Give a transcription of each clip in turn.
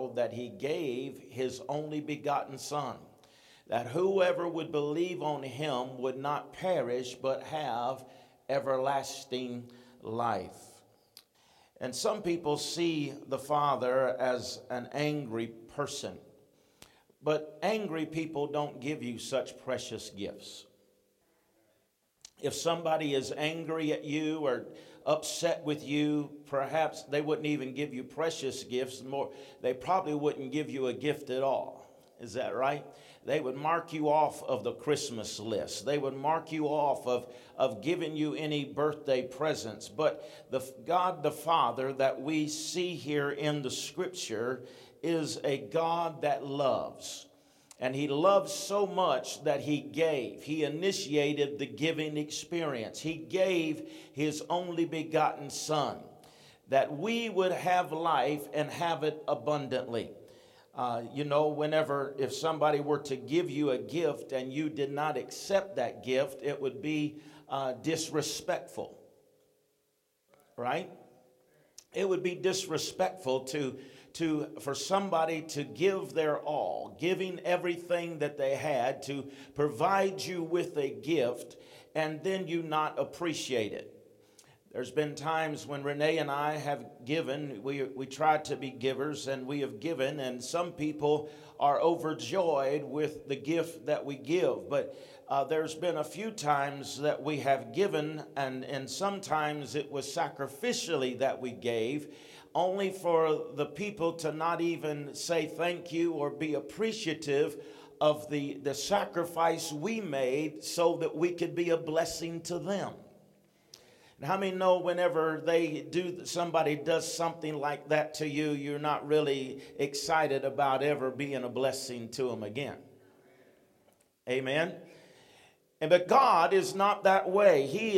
world that he gave his only begotten Son, that whoever would believe on him would not perish but have everlasting life. And some people see the Father as an angry person, but angry people don't give you such precious gifts. If somebody is angry at you or upset with you, perhaps they wouldn't even give you precious gifts. They probably wouldn't give you a gift at all. Is that right? They would mark you off of the Christmas list. They would mark you off of giving you any birthday presents. But God the Father that we see here in the scripture is a God that loves. And he loves so much that he gave. He initiated the giving experience. He gave his only begotten Son that we would have life and have it abundantly. If somebody were to give you a gift and you did not accept that gift, it would be disrespectful, right? It would be disrespectful for somebody to give their all, giving everything that they had to provide you with a gift, and then you not appreciate it. There's been times when Renee and I have given, we try to be givers, and we have given, and some people are overjoyed with the gift that we give. But there's been a few times that we have given, and sometimes it was sacrificially that we gave, only for the people to not even say thank you or be appreciative of the sacrifice we made so that we could be a blessing to them. And how many know whenever somebody does something like that to you, you're not really excited about ever being a blessing to them again? Amen. But God is not that way. He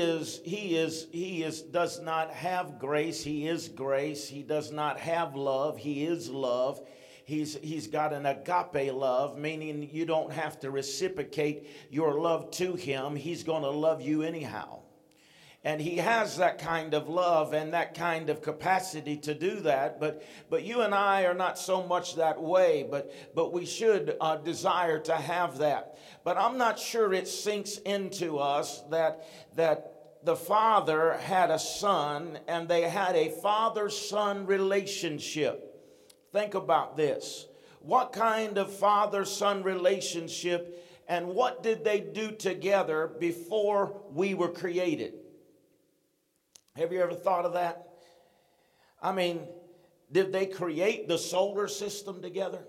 does not have grace. He is grace. He does not have love. He is love. He's got an agape love, meaning you don't have to reciprocate your love to him. He's going to love you anyhow. And he has that kind of love and that kind of capacity to do that. But you and I are not so much that way, but we should desire to have that. But I'm not sure it sinks into us that the Father had a Son and they had a father-son relationship. Think about this. What kind of father-son relationship, and what did they do together before we were created? Have you ever thought of that? I mean, did they create the solar system together?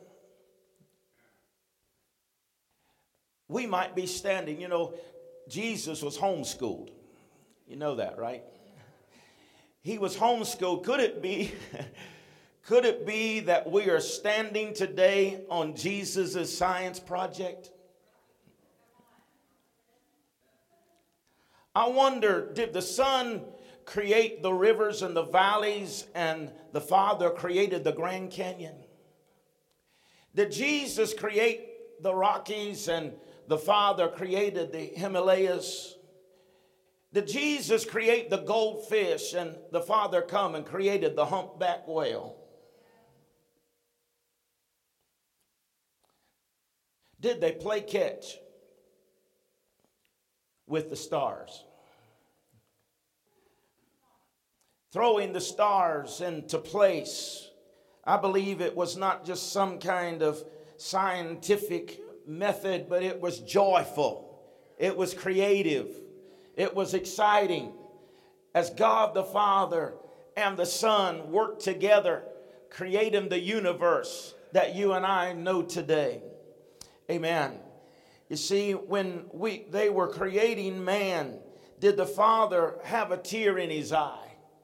We might be standing, Jesus was homeschooled. You know that, right? He was homeschooled. Could it be that we are standing today on Jesus' science project? I wonder, did the Son create the rivers and the valleys, and the Father created the Grand Canyon? Did Jesus create the Rockies and the Father created the Himalayas? Did Jesus create the goldfish and the Father come and created the humpback whale? Did they play catch with the stars? Throwing the stars into place. I believe it was not just some kind of scientific method, but it was joyful. It was creative. It was exciting. As God the Father and the Son worked together, creating the universe that you and I know today. Amen. You see, when they were creating man, did the Father have a tear in his eye?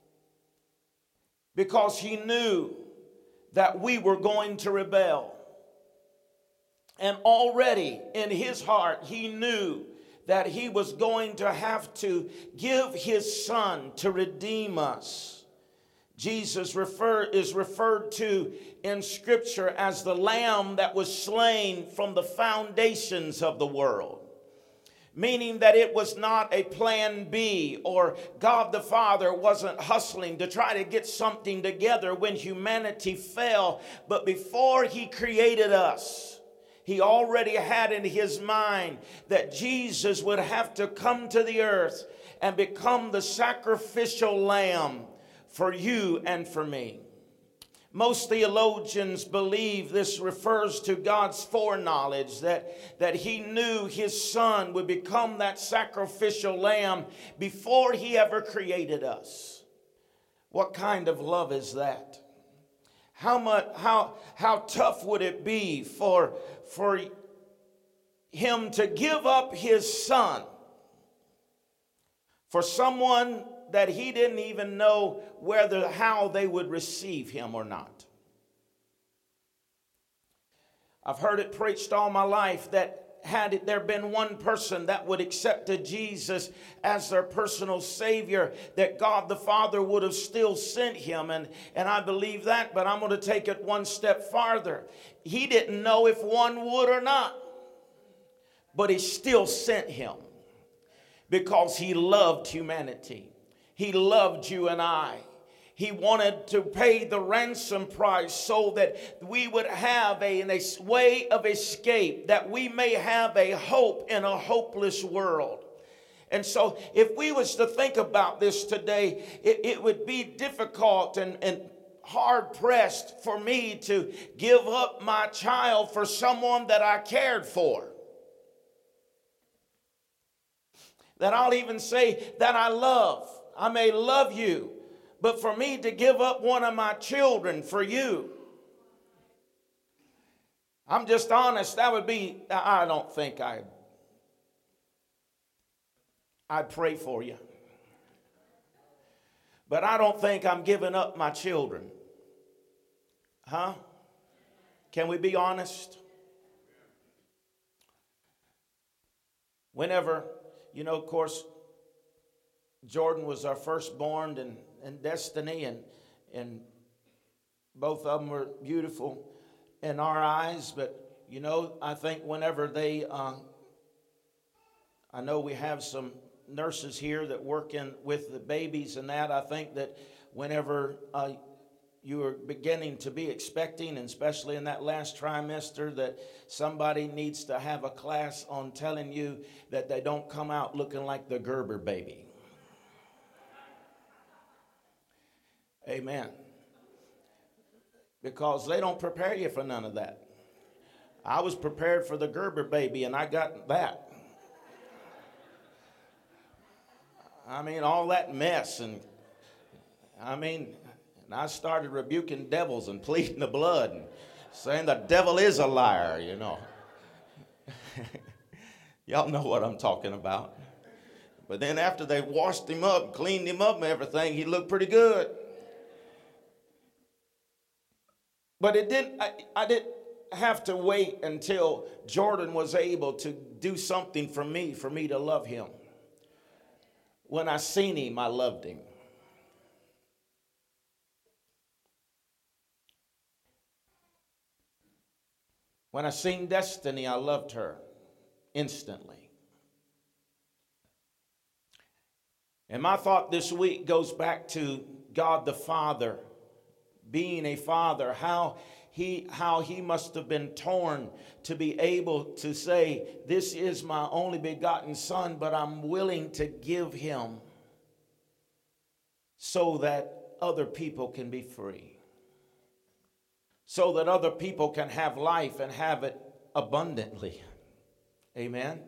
Because he knew that we were going to rebel. And already in his heart, he knew that he was going to have to give his Son to redeem us. Jesus is referred to in Scripture as the Lamb that was slain from the foundations of the world. meaning that it was not a plan B, or God the Father wasn't hustling to try to get something together when humanity fell. But before he created us, he already had in his mind that Jesus would have to come to the earth and become the sacrificial lamb for you and for me. Most theologians believe this refers to God's foreknowledge, that he knew his son would become that sacrificial lamb before he ever created us. What kind of love is that? How tough would it be for him to give up his son for someone that he didn't even know how they would receive him or not? I've heard it preached all my life that had there been one person that would accept Jesus as their personal Savior, that God the Father would have still sent him. And I believe that, but I'm going to take it one step farther. He didn't know if one would or not, but he still sent him because he loved humanity. He loved you and I. He wanted to pay the ransom price so that we would have a way of escape, that we may have a hope in a hopeless world. And so if we was to think about this today, it would be difficult and hard-pressed for me to give up my child for someone that I cared for. That I'll even say that I love. I may love you, but for me to give up one of my children for you, I'm just honest, that would be, I don't think I'd pray for you. But I don't think I'm giving up my children. Huh? Can we be honest? Whenever, of course, Jordan was our firstborn, and Destiny, and both of them were beautiful in our eyes. But I think whenever they I know we have some nurses here that work with the babies and that. I think that whenever you are beginning to be expecting, and especially in that last trimester, that somebody needs to have a class on telling you that they don't come out looking like the Gerber baby. Amen. Because they don't prepare you for none of that. I was prepared for the Gerber baby, and I got that. I mean, all that mess, and I started rebuking devils and pleading the blood and saying the devil is a liar, Y'all know what I'm talking about. But then after they washed him up, cleaned him up and everything, he looked pretty good. But I didn't have to wait until Jordan was able to do something for me to love him. When I seen him, I loved him. When I seen Destiny, I loved her instantly. And my thought this week goes back to God the Father being a father, how he must have been torn to be able to say, this is my only begotten son, but I'm willing to give him so that other people can be free, so that other people can have life and have it abundantly. Amen.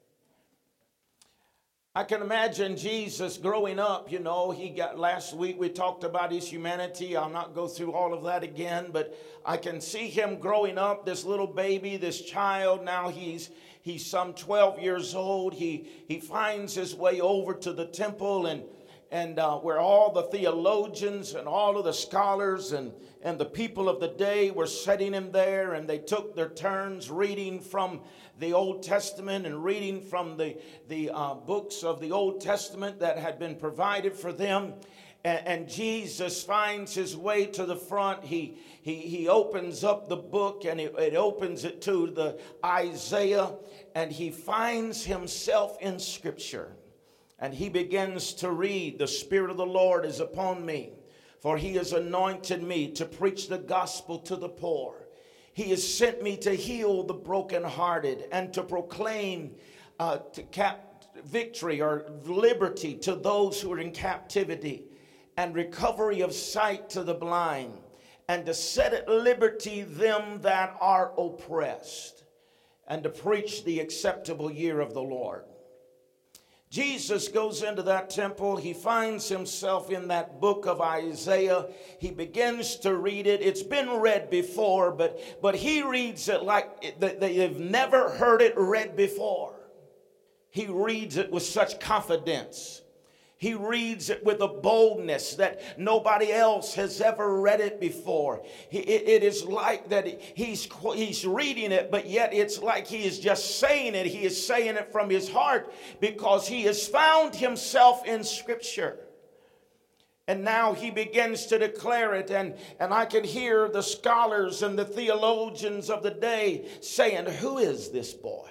I can imagine Jesus growing up, last week we talked about his humanity. I'll not go through all of that again, but I can see him growing up, this little baby, this child. Now he's some 12 years old. He finds his way over to the temple and where all the theologians and all of the scholars and the people of the day were setting him there, and they took their turns reading from the Old Testament and reading from the books of the Old Testament that had been provided for them. And Jesus finds his way to the front. He opens up the book, and it opens it to the Isaiah, and he finds himself in Scripture. And he begins to read, "The Spirit of the Lord is upon me, for he has anointed me to preach the gospel to the poor. He has sent me to heal the brokenhearted and to proclaim victory or liberty to those who are in captivity, and recovery of sight to the blind, and to set at liberty them that are oppressed, and to preach the acceptable year of the Lord." Jesus goes into that temple. He finds himself in that book of Isaiah. He begins to read it. It's been read before, but he reads it like they've never heard it read before. He reads it with such confidence. He reads it with a boldness that nobody else has ever read it before. It is like that he's reading it, but yet it's like he is just saying it. He is saying it from his heart because he has found himself in Scripture. And now he begins to declare it, and I can hear the scholars and the theologians of the day saying, "Who is this boy?"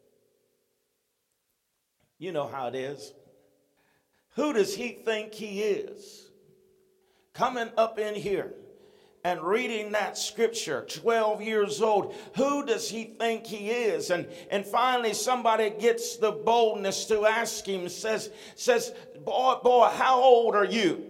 You know how it is. Who does he think he is? Coming up in here and reading that scripture, 12 years old. Who does he think he is? And finally somebody gets the boldness to ask him, says, boy, how old are you?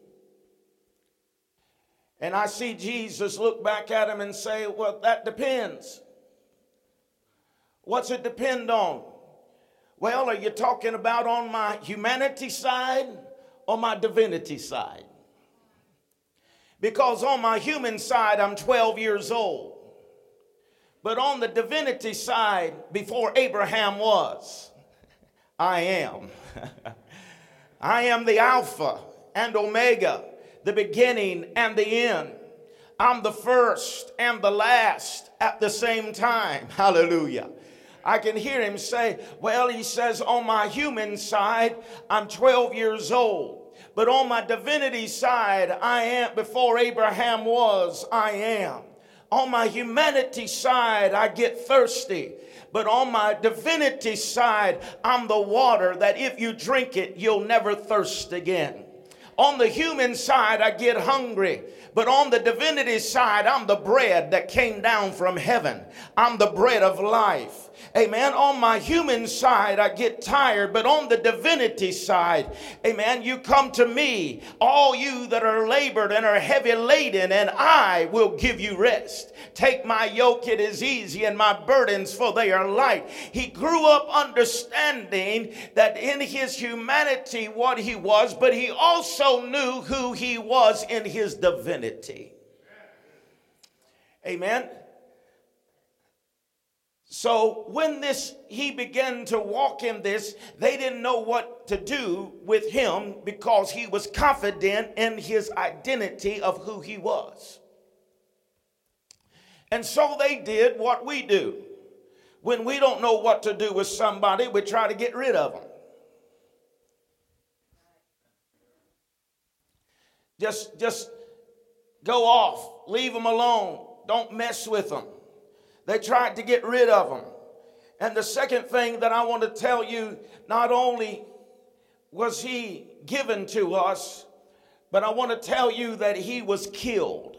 And I see Jesus look back at him and say, "Well, that depends. What's it depend on? Well, are you talking about on my humanity side or my divinity side? Because on my human side, I'm 12 years old. But on the divinity side, before Abraham was, I am. I am the Alpha and Omega, the beginning and the end. I'm the first and the last at the same time." Hallelujah. I can hear him say, well, he says, on my human side, I'm 12 years old. But on my divinity side, I am, before Abraham was, I am. On my humanity side, I get thirsty. But on my divinity side, I'm the water that if you drink it, you'll never thirst again. On the human side, I get hungry. But on the divinity side, I'm the bread that came down from heaven. I'm the bread of life. Amen. On my human side, I get tired, but on the divinity side, amen, you come to me, all you that are labored and are heavy laden, and I will give you rest. Take my yoke, it is easy, and my burdens, for they are light. He grew up understanding that in his humanity what he was, but he also knew who he was in his divinity. Amen. So when he began to walk in this, they didn't know what to do with him because he was confident in his identity of who he was. And so they did what we do. When we don't know what to do with somebody, we try to get rid of them. Just go off, leave them alone, don't mess with them. They tried to get rid of him. And the second thing that I want to tell you, not only was he given to us, but I want to tell you that he was killed.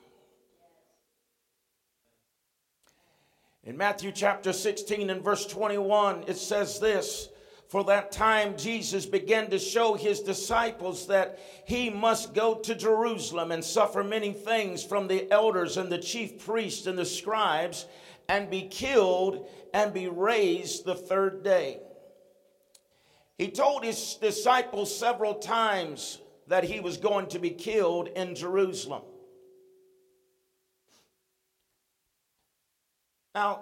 In Matthew chapter 16 and verse 21, it says this, "For that time Jesus began to show his disciples that he must go to Jerusalem and suffer many things from the elders and the chief priests and the scribes, and be killed and be raised the third day." He told his disciples several times that he was going to be killed in Jerusalem. Now,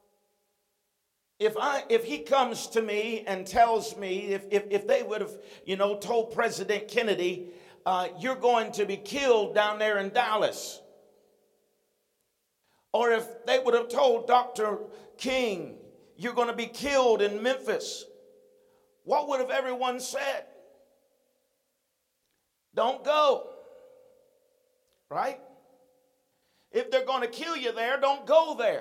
if he comes to me and tells me, if they would have, told President Kennedy, you're going to be killed down there in Dallas. Or if they would have told Dr. King, you're going to be killed in Memphis, what would have everyone said? don't go. Right? If they're going to kill you there, don't go there.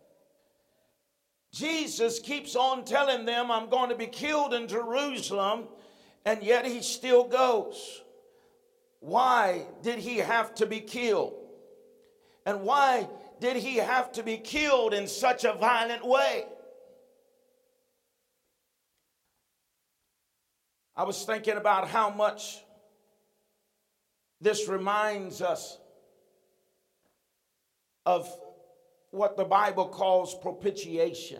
Jesus keeps on telling them, I'm going to be killed in Jerusalem, and yet he still goes. Why did he have to be killed? And why did he have to be killed in such a violent way? I was thinking about how much this reminds us of what the Bible calls propitiation.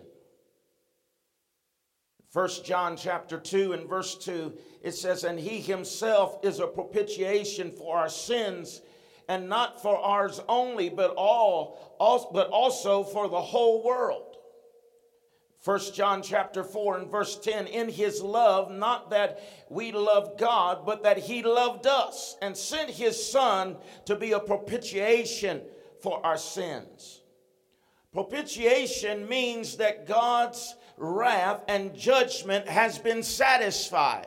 1 John chapter 2 and verse 2, it says, and he himself is a propitiation for our sins, and not for ours only, but also for the whole world. 1 John chapter 4 and verse 10, in his love, not that we loved God, but that he loved us and sent his son to be a propitiation for our sins. Propitiation means that God's wrath and judgment has been satisfied.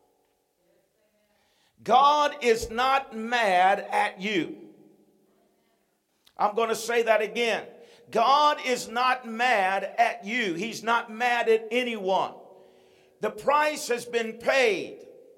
God is not mad at you. I'm going to say that again. God is not mad at you. He's not mad at anyone. The price has been paid.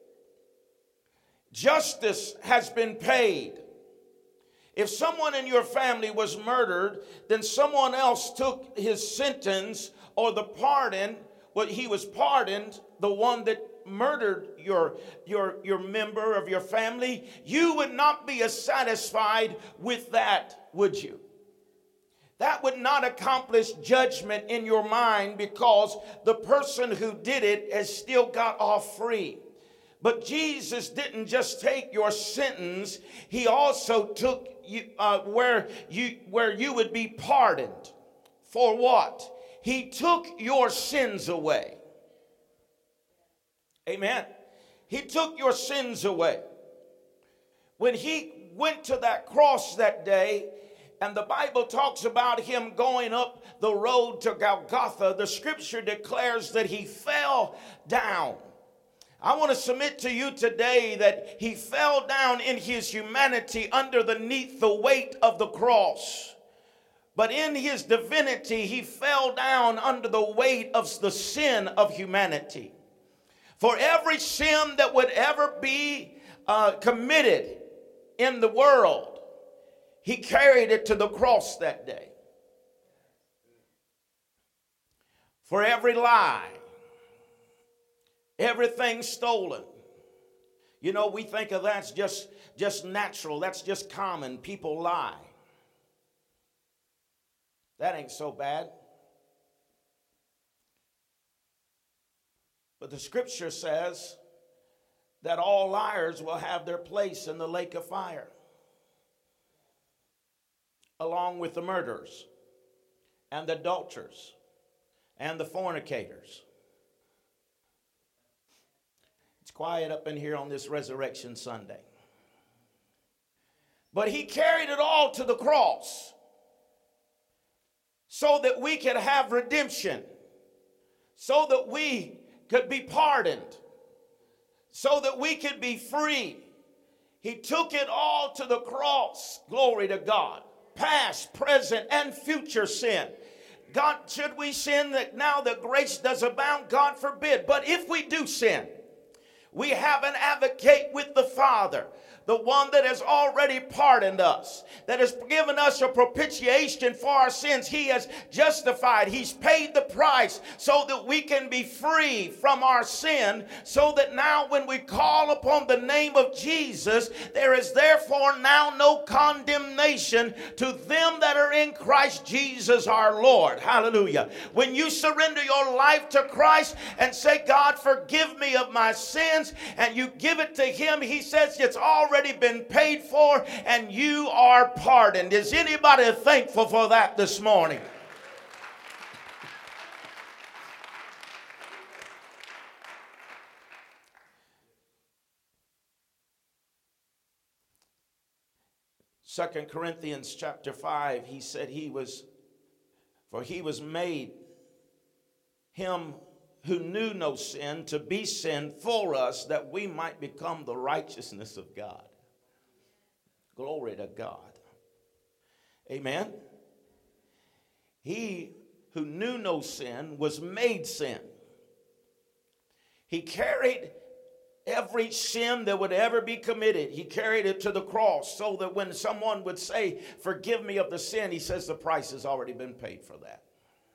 Justice has been paid. If someone in your family was murdered, then someone else took his sentence or the pardon. Well, he was pardoned, the one that murdered your member of your family. You would not be as satisfied with that, would you? That would not accomplish judgment in your mind, because the person who did it has still got off free. But Jesus didn't just take your sentence, he also took you where you would be pardoned. For what? He took your sins away. Amen. He took your sins away. When he went to that cross that day, and the Bible talks about him going up the road to Golgotha, the scripture declares that he fell down. I want to submit to you today that he fell down in his humanity underneath the weight of the cross. But in his divinity, he fell down under the weight of the sin of humanity. For every sin that would ever be committed in the world, he carried it to the cross that day. For every lie, everything stolen. You know, we think of that's just natural. That's just common. People lie. That ain't so bad. But the scripture says that all liars will have their place in the lake of fire, along with the murderers and the adulterers and the fornicators. It's quiet up in here on this Resurrection Sunday. But he carried it all to the cross so that we could have redemption, so that we could be pardoned, so that we could be free. He took it all to the cross. Glory to God. Past, present, and future sin. God, should we sin that now that grace does abound? God forbid. But if we do sin, we have an advocate with the Father, the one that has already pardoned us, that has given us a propitiation for our sins. He has justified. He's paid the price so that we can be free from our sin, so that now when we call upon the name of Jesus, there is therefore now no condemnation to them that are in Christ Jesus our Lord. Hallelujah. When you surrender your life to Christ and say, God, forgive me of my sins, and you give it to him, he says it's already been paid for and you are pardoned. Is anybody thankful for that this morning? Second Corinthians chapter 5, he said he was made him who knew no sin to be sin for us, that we might become the righteousness of God. Glory to God. Amen. He who knew no sin was made sin. He carried every sin that would ever be committed. He carried it to the cross so that when someone would say, forgive me of the sin, he says the price has already been paid for that.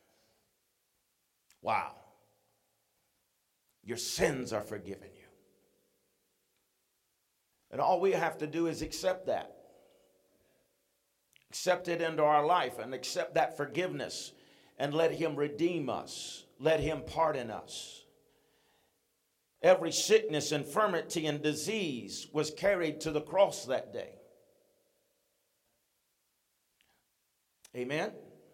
Wow. Your sins are forgiven you. And all we have to do is accept that. Accept it into our life and accept that forgiveness and let him redeem us. Let him pardon us. Every sickness, infirmity, and disease was carried to the cross that day. Amen.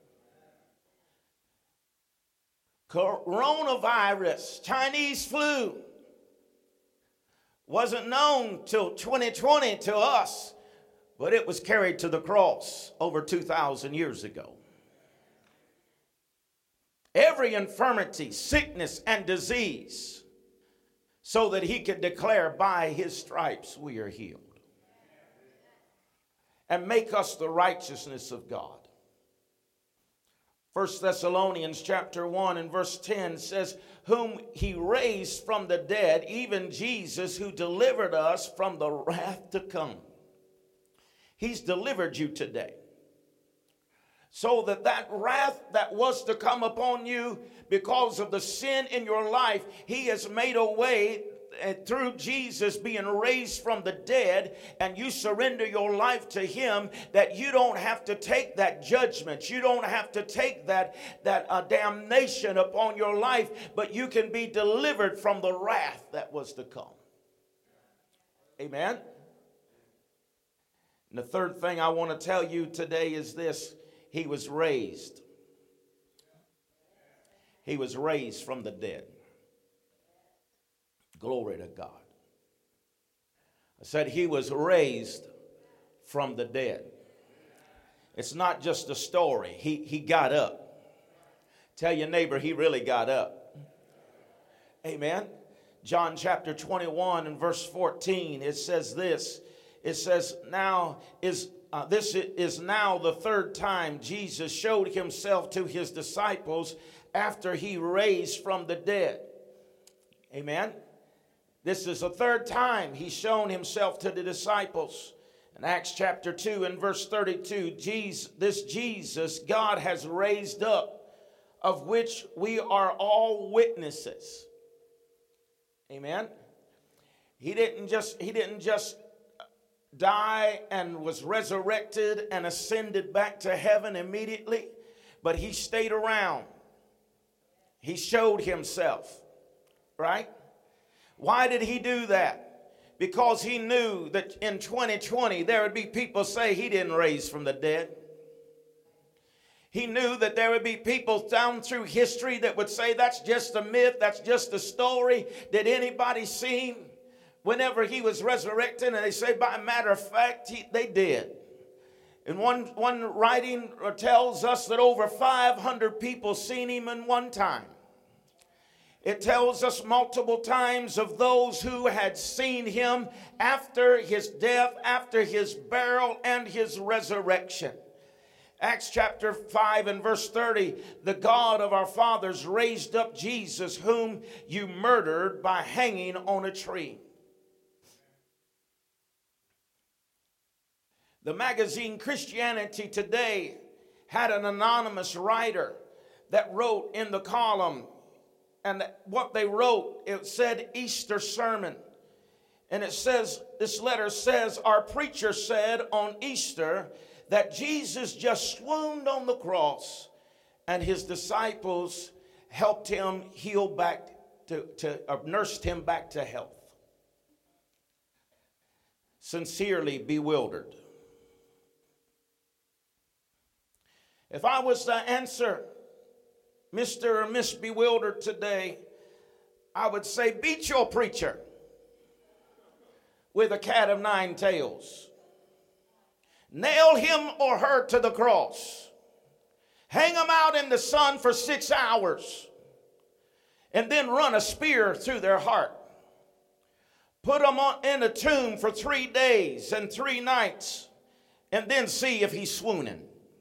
Coronavirus, Chinese flu, wasn't known till 2020 to us, but it was carried to the cross over 2,000 years ago. Every infirmity, sickness, and disease, so that he could declare by his stripes we are healed. And make us the righteousness of God. 1 Thessalonians chapter 1 and verse 10 says, whom he raised from the dead, even Jesus, who delivered us from the wrath to come. He's delivered you today. So that wrath that was to come upon you because of the sin in your life, he has made a way through Jesus being raised from the dead, and you surrender your life to him, that you don't have to take that judgment. You don't have to take that damnation upon your life, but you can be delivered from the wrath that was to come. Amen. And the third thing I want to tell you today is this. He was raised. He was raised from the dead. Glory to God. I said he was raised from the dead. It's not just a story. He got up. Tell your neighbor he really got up. Amen. John chapter 21 and verse 14, it says this. It says, this is now the third time Jesus showed himself to his disciples after he raised from the dead. Amen. This is the third time he's shown himself to the disciples. In Acts chapter 2 and verse 32, this Jesus God has raised up, of which we are all witnesses. Amen. He didn't just die and was resurrected and ascended back to heaven immediately, but he stayed around. He showed himself, right? Why did he do that? Because he knew that in 2020 there would be people say he didn't raise from the dead. He knew that there would be people down through history that would say that's just a myth, that's just a story. Did anybody see him whenever he was resurrected? And they say, by matter of fact, they did. And one writing tells us that over 500 people seen him in one time. It tells us multiple times of those who had seen him after his death, after his burial, and his resurrection. Acts chapter 5 and verse 30, the God of our fathers raised up Jesus, whom you murdered by hanging on a tree. The magazine Christianity Today had an anonymous writer that wrote in the column, and what they wrote, it said Easter sermon. And it says, this letter says, our preacher said on Easter that Jesus just swooned on the cross and his disciples helped him heal back nursed him back to health. Sincerely bewildered. If I was to answer Mr. or Miss Bewildered today, I would say, beat your preacher with a cat of nine tails. Nail him or her to the cross. Hang him out in the sun for 6 hours. and then run a spear through their heart. Put them in a tomb for 3 days and 3 nights, and then see if he's swooning.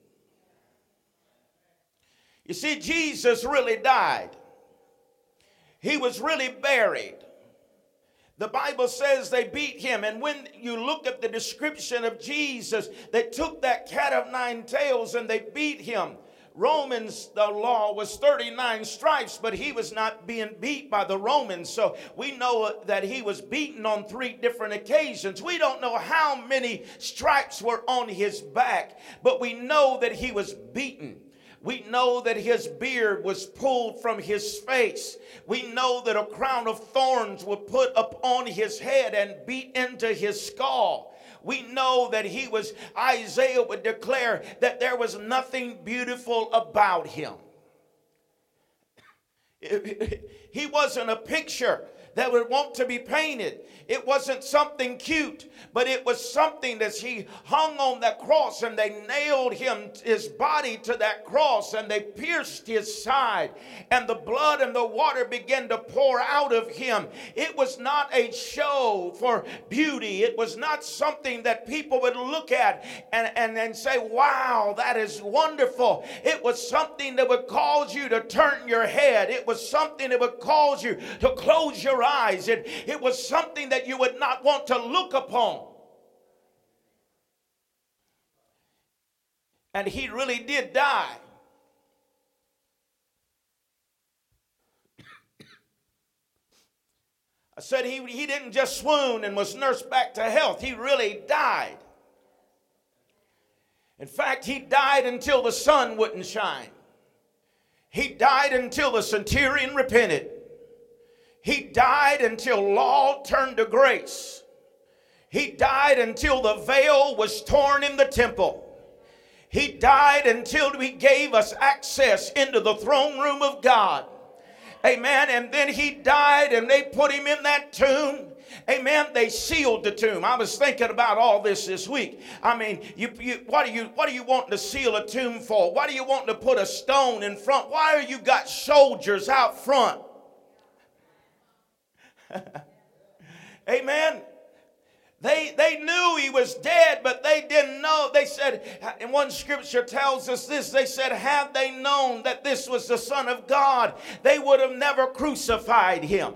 You see, Jesus really died. He was really buried. The Bible says they beat him. And when you look at the description of Jesus, they took that cat of 9 tails and they beat him. Romans, the law was 39 stripes, but he was not being beat by the Romans. So we know that he was beaten on 3 different occasions. We don't know how many stripes were on his back, but we know that he was beaten. We know that his beard was pulled from his face. We know that a crown of thorns was put upon his head and beat into his skull. We know that he was, Isaiah would declare that there was nothing beautiful about him. He wasn't a picture that would want to be painted. It wasn't something cute, but it was something that he hung on that cross, and they nailed his body to that cross, and they pierced his side, and the blood and the water began to pour out of him. It was not a show for beauty. It was not something that people would look at and say, wow, that is wonderful. It was something that would cause you to turn your head. It was something that would cause you to close your eyes. It was something that you would not want to look upon. And he really did die. I said he didn't just swoon and was nursed back to health. He really died. In fact, he died until the sun wouldn't shine. He died until the centurion repented. He died until law turned to grace. He died until the veil was torn in the temple. He died until he gave us access into the throne room of God. Amen. And then he died and they put him in that tomb. Amen. They sealed the tomb. I was thinking about all this week. I mean, what are you wanting to seal a tomb for? Why do you want to put a stone in front? Why are you got soldiers out front? Amen. They knew he was dead, but they didn't know. They said, and one scripture tells us this, they said, had they known that this was the Son of God, they would have never crucified him.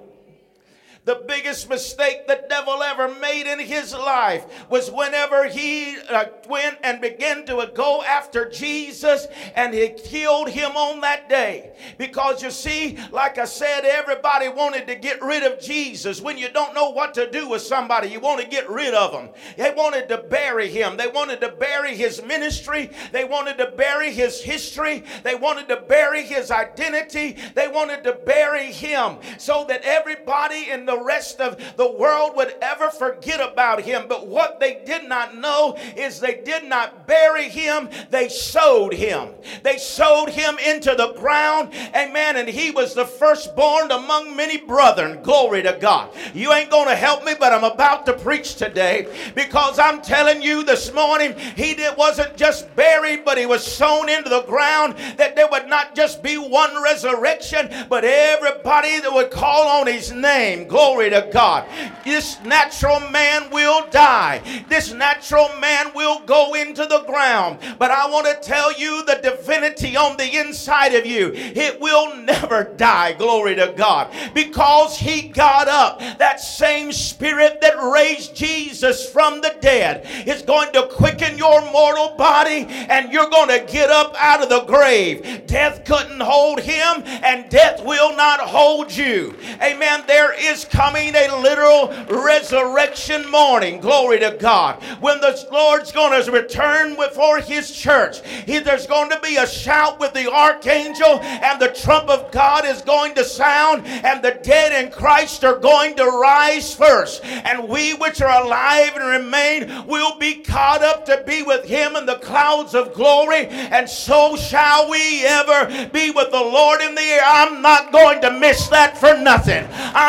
The biggest mistake the devil ever made in his life was whenever he went and began to go after Jesus, and he killed him on that day. Because you see, like I said, everybody wanted to get rid of Jesus. When you don't know what to do with somebody, you want to get rid of them. They wanted to bury him. They wanted to bury his ministry. They wanted to bury his history. They wanted to bury his identity. They wanted to bury him so that everybody in the rest of the world would ever forget about him. But what they did not know is they did not bury him, they sowed him. They sowed him into the ground. Amen. And he was the firstborn among many brethren. Glory to God. You ain't going to help me, but I'm about to preach today, because I'm telling you this morning, wasn't just buried, but he was sown into the ground, that there would not just be one resurrection, but everybody that would call on his name. Glory to God. This natural man will die. This natural man will go into the ground. But I want to tell you, the divinity on the inside of you, it will never die. Glory to God. Because he got up. That same spirit that raised Jesus from the dead is going to quicken your mortal body, and you're going to get up out of the grave. Death couldn't hold him, and death will not hold you. Amen. There is coming a literal resurrection morning. Glory to God. When the Lord's going to return before his church, there's going to be a shout with the archangel, and the trump of God is going to sound, and the dead in Christ are going to rise first, and we which are alive and remain will be caught up to be with him in the clouds of glory, and so shall we ever be with the Lord in the air. I'm not going to miss that for nothing. I'm going to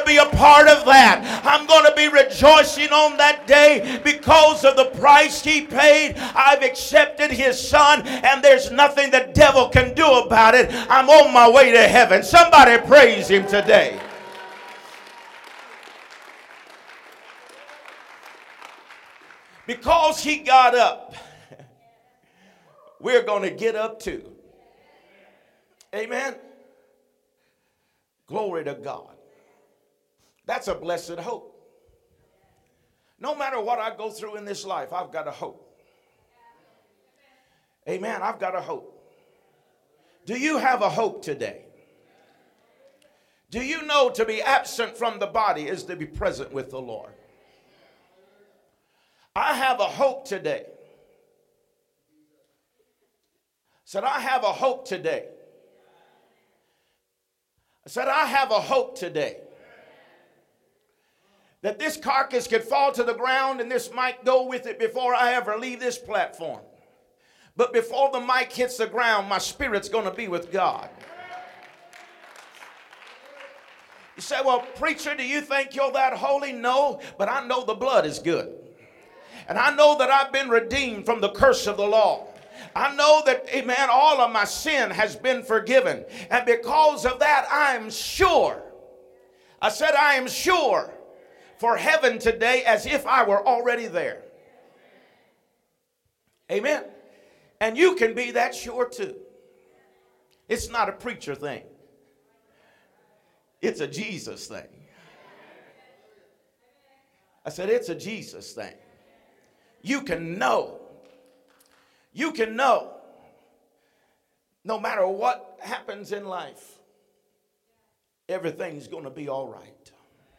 be a part of that. I'm going to be rejoicing on that day because of the price he paid. I've accepted his son, and there's nothing the devil can do about it. I'm on my way to heaven. Somebody praise him today. Because he got up, we're going to get up too. Amen. Glory to God. That's a blessed hope. No matter what I go through in this life, I've got a hope. Amen. I've got a hope. Do you have a hope today? Do you know to be absent from the body is to be present with the Lord? I have a hope today. Said, I have a hope today. I said, I have a hope today. That this carcass could fall to the ground and this mic go with it before I ever leave this platform. But before the mic hits the ground, my spirit's going to be with God. You say, well, preacher, do you think you're that holy? No, but I know the blood is good. And I know that I've been redeemed from the curse of the law. I know that, amen, all of my sin has been forgiven. And because of that, I'm sure. I said I am sure for heaven today as if I were already there. Amen. And you can be that sure too. It's not a preacher thing. It's a Jesus thing. I said it's a Jesus thing. You can know. You can know. No matter what happens in life, everything's going to be all right.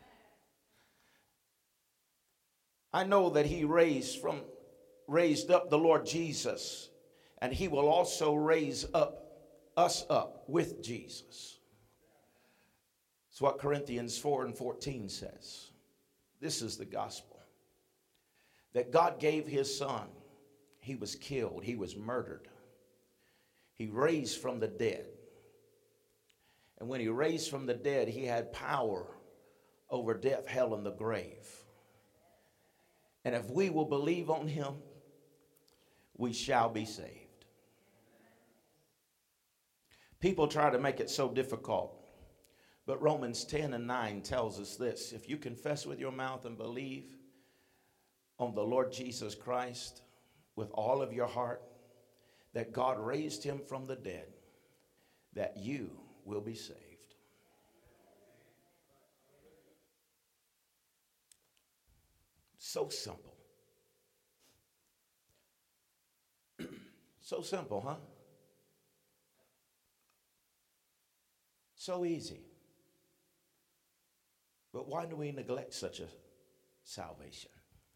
I know that he raised up the Lord Jesus, and he will also raise us up with Jesus. It's what Corinthians 4:14 says. This is the gospel. That God gave his son. He was killed. He was murdered. He raised from the dead. And when he raised from the dead, he had power over death, hell, and the grave. And if we will believe on him, we shall be saved. People try to make it so difficult. But Romans 10:9 tells us this. If you confess with your mouth and believe on the Lord Jesus Christ with all of your heart, that God raised him from the dead, that you will be saved. So simple. So simple, huh? So easy. But why do we neglect such a salvation?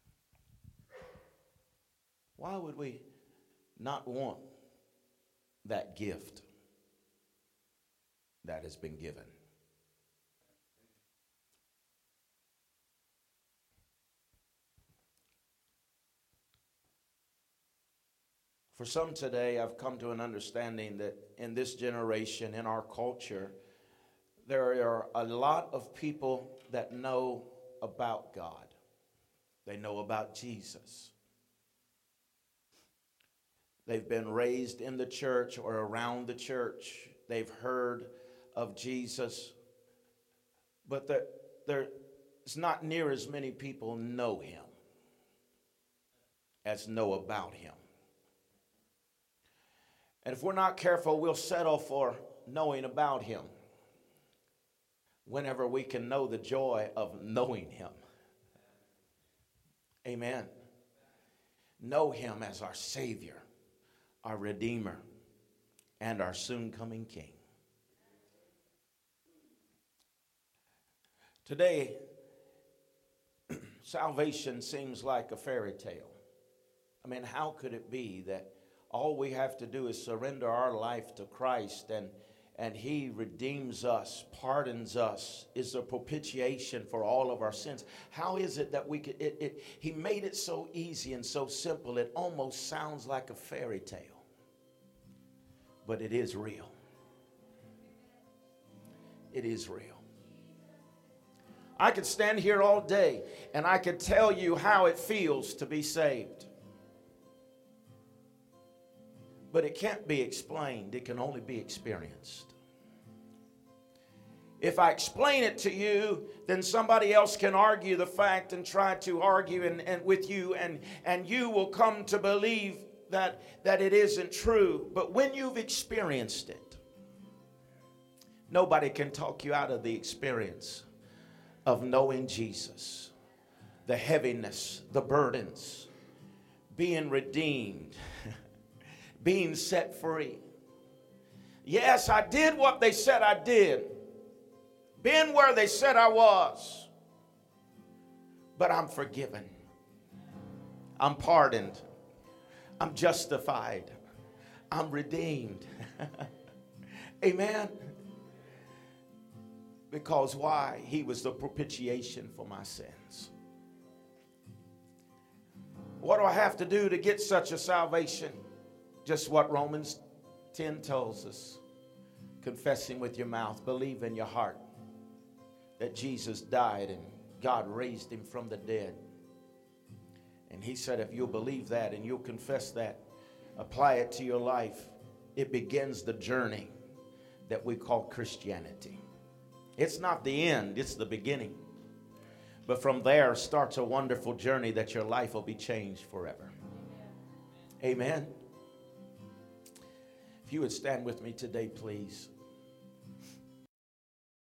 Why would we not want that gift that has been given? For some today, I've come to an understanding that in this generation, in our culture, there are a lot of people that know about God. They know about Jesus. They've been raised in the church or around the church. They've heard of Jesus. But there's not near as many people know him as know about him. And if we're not careful, we'll settle for knowing about him whenever we can know the joy of knowing him. Amen. Know him as our Savior, our Redeemer, and our soon-coming King. Today, salvation seems like a fairy tale. I mean, how could it be that all we have to do is surrender our life to Christ and he redeems us, pardons us, is a propitiation for all of our sins? How is it that we could, he made it so easy and so simple, it almost sounds like a fairy tale. But it is real. It is real. I could stand here all day and I could tell you how it feels to be saved. But it can't be explained. It can only be experienced. If I explain it to you, then somebody else can argue the fact and try to argue and with you, and you will come to believe that it isn't true. But when you've experienced it, nobody can talk you out of the experience of knowing Jesus, the heaviness, the burdens, being redeemed, being set free. Yes, I did what they said I did. Been where they said I was. But I'm forgiven. I'm pardoned. I'm justified. I'm redeemed. Amen. Because why? He was the propitiation for my sins. What do I have to do to get such a salvation? Just what Romans 10 tells us. Confessing with your mouth, believe in your heart that Jesus died and God raised him from the dead. And he said if you'll believe that and you'll confess that, apply it to your life, it begins the journey that we call Christianity. It's not the end, it's the beginning. But from there starts a wonderful journey that your life will be changed forever. Amen. If you would stand with me today, please.